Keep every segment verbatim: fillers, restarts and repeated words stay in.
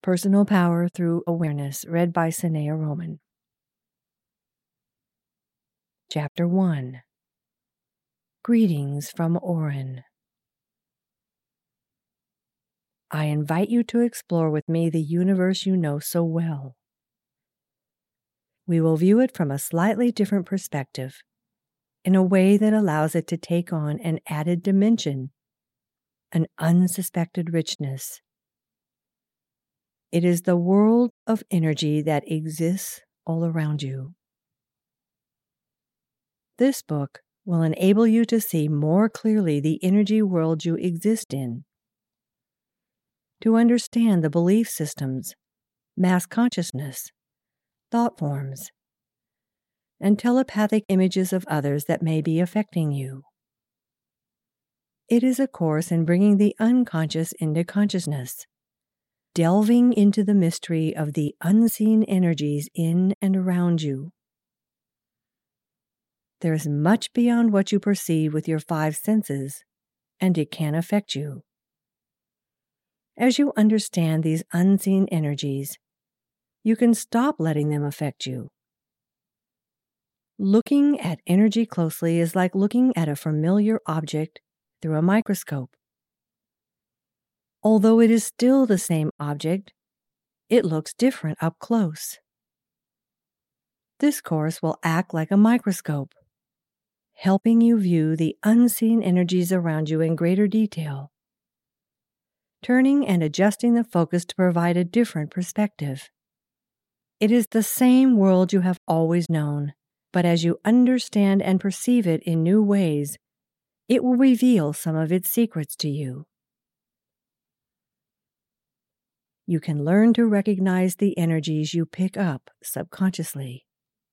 Personal Power Through Awareness, read by Sanaya Roman. Chapter one. Greetings from Orin. I invite you to explore with me the universe you know so well. We will view it from a slightly different perspective, in a way that allows it to take on an added dimension, an unsuspected richness. It is the world of energy that exists all around you. This book will enable you to see more clearly the energy world you exist in, to understand the belief systems, mass consciousness, thought forms, and telepathic images of others that may be affecting you. It is a course in bringing the unconscious into consciousness, delving into the mystery of the unseen energies in and around you. There is much beyond what you perceive with your five senses, and it can affect you. As you understand these unseen energies, you can stop letting them affect you. Looking at energy closely is like looking at a familiar object through a microscope. Although it is still the same object, it looks different up close. This course will act like a microscope, helping you view the unseen energies around you in greater detail, turning and adjusting the focus to provide a different perspective. It is the same world you have always known, but as you understand and perceive it in new ways, it will reveal some of its secrets to you. You can learn to recognize the energies you pick up subconsciously.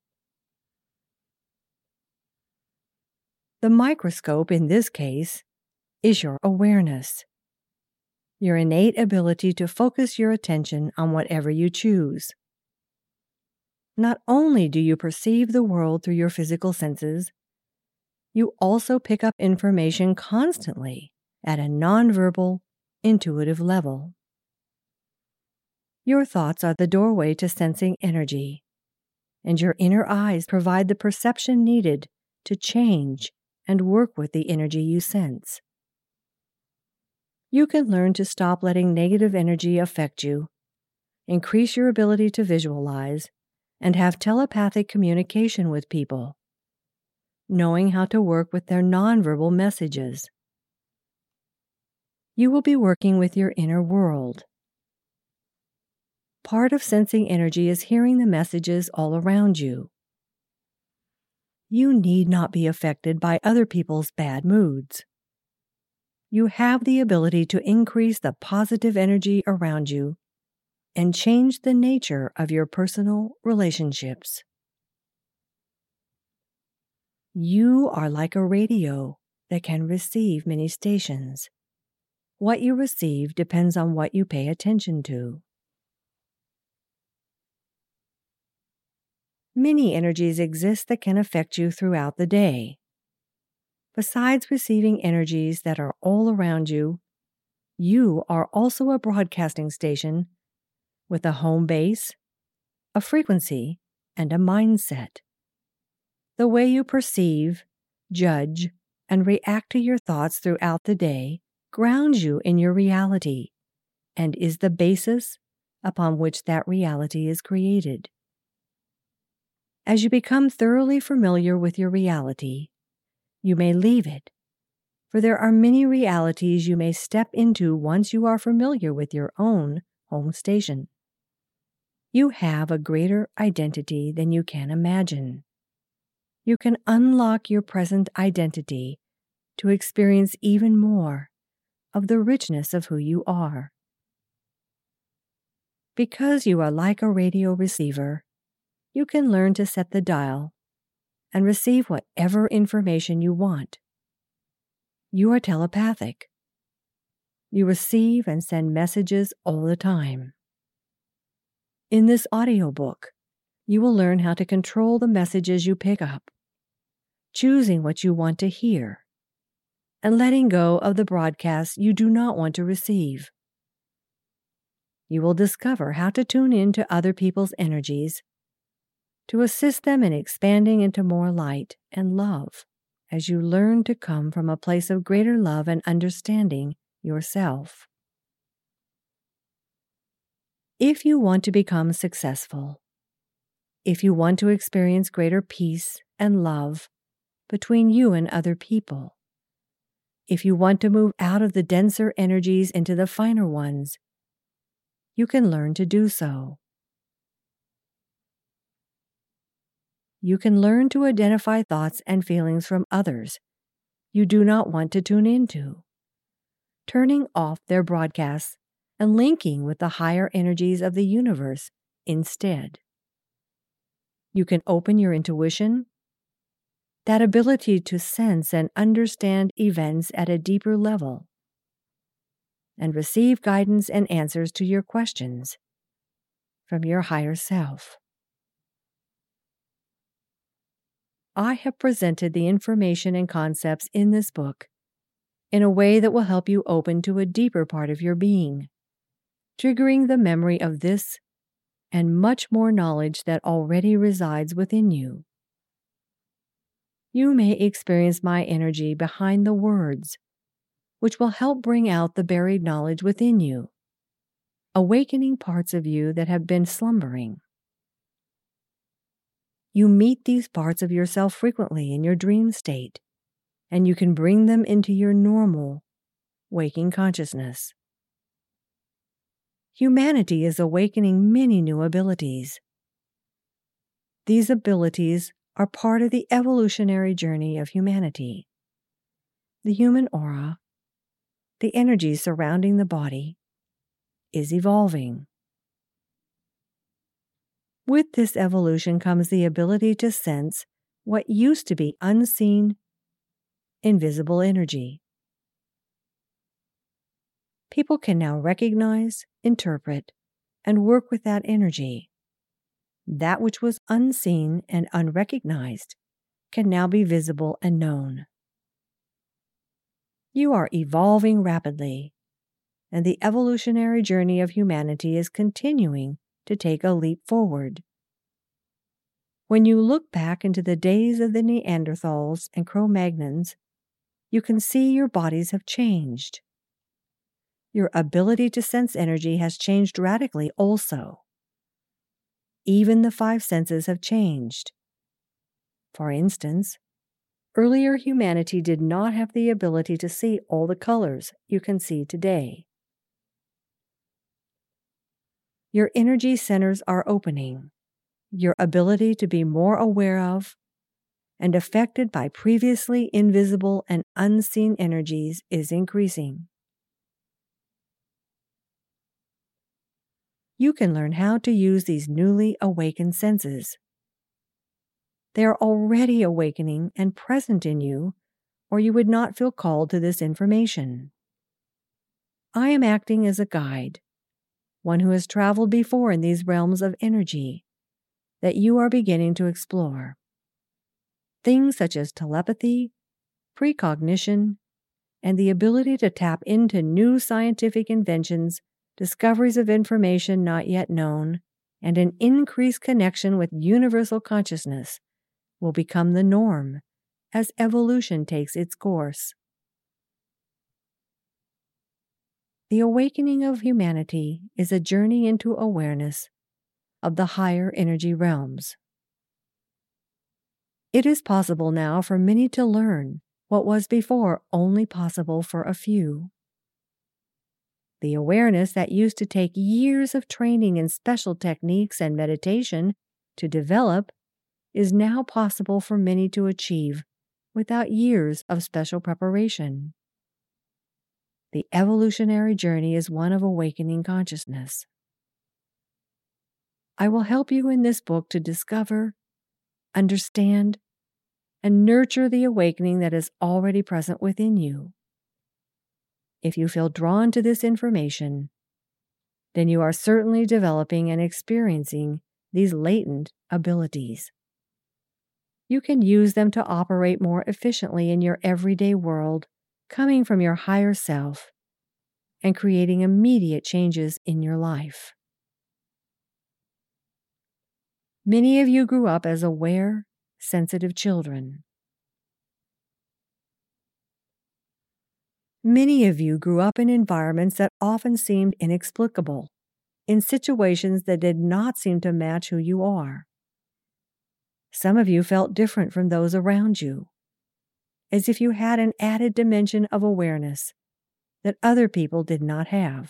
The microscope in this case is your awareness, your innate ability to focus your attention on whatever you choose. Not only do you perceive the world through your physical senses, you also pick up information constantly at a nonverbal, intuitive level. Your thoughts are the doorway to sensing energy, and your inner eyes provide the perception needed to change and work with the energy you sense. You can learn to stop letting negative energy affect you, increase your ability to visualize, and have telepathic communication with people, knowing how to work with their nonverbal messages. You will be working with your inner world. Part of sensing energy is hearing the messages all around you. You need not be affected by other people's bad moods. You have the ability to increase the positive energy around you and change the nature of your personal relationships. You are like a radio that can receive many stations. What you receive depends on what you pay attention to. Many energies exist that can affect you throughout the day. Besides receiving energies that are all around you, you are also a broadcasting station with a home base, a frequency, and a mindset. The way you perceive, judge, and react to your thoughts throughout the day grounds you in your reality and is the basis upon which that reality is created. As you become thoroughly familiar with your reality, you may leave it, for there are many realities you may step into once you are familiar with your own home station. You have a greater identity than you can imagine. You can unlock your present identity to experience even more of the richness of who you are. Because you are like a radio receiver, you can learn to set the dial and receive whatever information you want. You are telepathic. You receive and send messages all the time. In this audiobook, you will learn how to control the messages you pick up, choosing what you want to hear, and letting go of the broadcasts you do not want to receive. You will discover how to tune in to other people's energies to assist them in expanding into more light and love as you learn to come from a place of greater love and understanding yourself. If you want to become successful, if you want to experience greater peace and love between you and other people, if you want to move out of the denser energies into the finer ones, you can learn to do so. You can learn to identify thoughts and feelings from others you do not want to tune into, turning off their broadcasts and linking with the higher energies of the universe instead. You can open your intuition, that ability to sense and understand events at a deeper level, and receive guidance and answers to your questions from your higher self. I have presented the information and concepts in this book in a way that will help you open to a deeper part of your being, triggering the memory of this and much more knowledge that already resides within you. You may experience my energy behind the words, which will help bring out the buried knowledge within you, awakening parts of you that have been slumbering. You meet these parts of yourself frequently in your dream state, and you can bring them into your normal, waking consciousness. Humanity is awakening many new abilities. These abilities are part of the evolutionary journey of humanity. The human aura, the energy surrounding the body, is evolving. With this evolution comes the ability to sense what used to be unseen, invisible energy. People can now recognize, interpret, and work with that energy. That which was unseen and unrecognized can now be visible and known. You are evolving rapidly, and the evolutionary journey of humanity is continuing to take a leap forward. When you look back into the days of the Neanderthals and Cro-Magnons, you can see your bodies have changed. Your ability to sense energy has changed radically also. Even the five senses have changed. For instance, earlier humanity did not have the ability to see all the colors you can see today. Your energy centers are opening. Your ability to be more aware of and affected by previously invisible and unseen energies is increasing. You can learn how to use these newly awakened senses. They are already awakening and present in you, or you would not feel called to this information. I am acting as a guide, one who has traveled before in these realms of energy that you are beginning to explore. Things such as telepathy, precognition, and the ability to tap into new scientific inventions, discoveries of information not yet known, and an increased connection with universal consciousness will become the norm as evolution takes its course. The awakening of humanity is a journey into awareness of the higher energy realms. It is possible now for many to learn what was before only possible for a few. The awareness that used to take years of training in special techniques and meditation to develop is now possible for many to achieve without years of special preparation. The evolutionary journey is one of awakening consciousness. I will help you in this book to discover, understand, and nurture the awakening that is already present within you. If you feel drawn to this information, then you are certainly developing and experiencing these latent abilities. You can use them to operate more efficiently in your everyday world, coming from your higher self, and creating immediate changes in your life. Many of you grew up as aware, sensitive children. Many of you grew up in environments that often seemed inexplicable, in situations that did not seem to match who you are. Some of you felt different from those around you, as if you had an added dimension of awareness that other people did not have.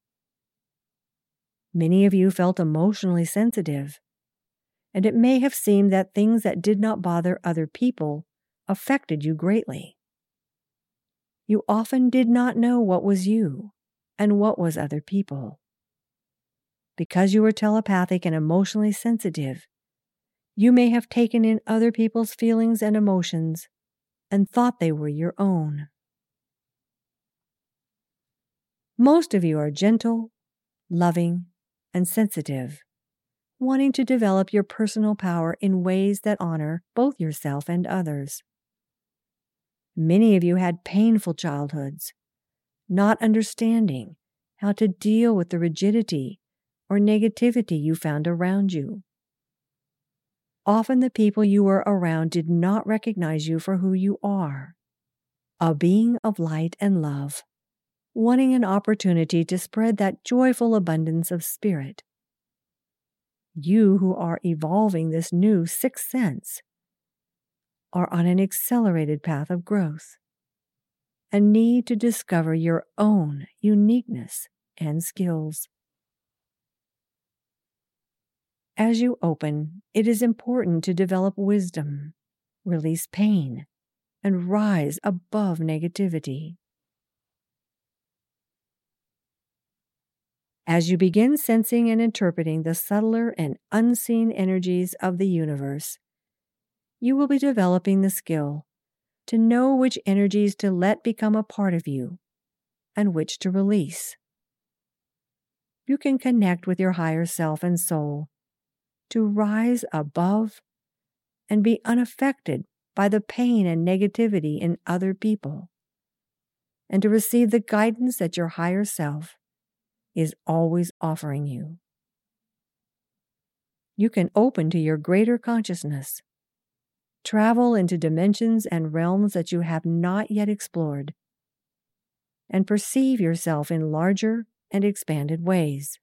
Many of you felt emotionally sensitive, and it may have seemed that things that did not bother other people affected you greatly. You often did not know what was you and what was other people. Because you were telepathic and emotionally sensitive, you may have taken in other people's feelings and emotions and thought they were your own. Most of you are gentle, loving, and sensitive, wanting to develop your personal power in ways that honor both yourself and others. Many of you had painful childhoods, not understanding how to deal with the rigidity or negativity you found around you. Often the people you were around did not recognize you for who you are, a being of light and love, wanting an opportunity to spread that joyful abundance of spirit. You who are evolving this new sixth sense are on an accelerated path of growth and need to discover your own uniqueness and skills. As you open, it is important to develop wisdom, release pain, and rise above negativity. As you begin sensing and interpreting the subtler and unseen energies of the universe, you will be developing the skill to know which energies to let become a part of you and which to release. You can connect with your higher self and soul to rise above and be unaffected by the pain and negativity in other people, and to receive the guidance that your higher self is always offering you. You can open to your greater consciousness, travel into dimensions and realms that you have not yet explored, and perceive yourself in larger and expanded ways.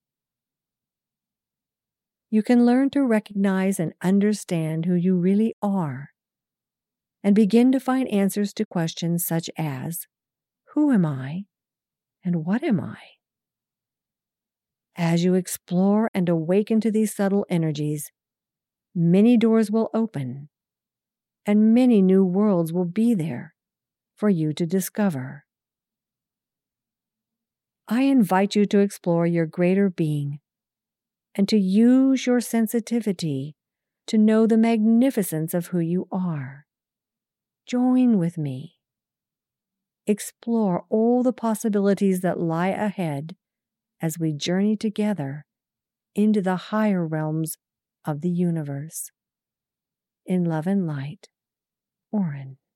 You can learn to recognize and understand who you really are, and begin to find answers to questions such as, who am I and what am I? As you explore and awaken to these subtle energies, many doors will open, and many new worlds will be there for you to discover. I invite you to explore your greater being and to use your sensitivity to know the magnificence of who you are. Join with me. Explore all the possibilities that lie ahead as we journey together into the higher realms of the universe. In love and light, Oren.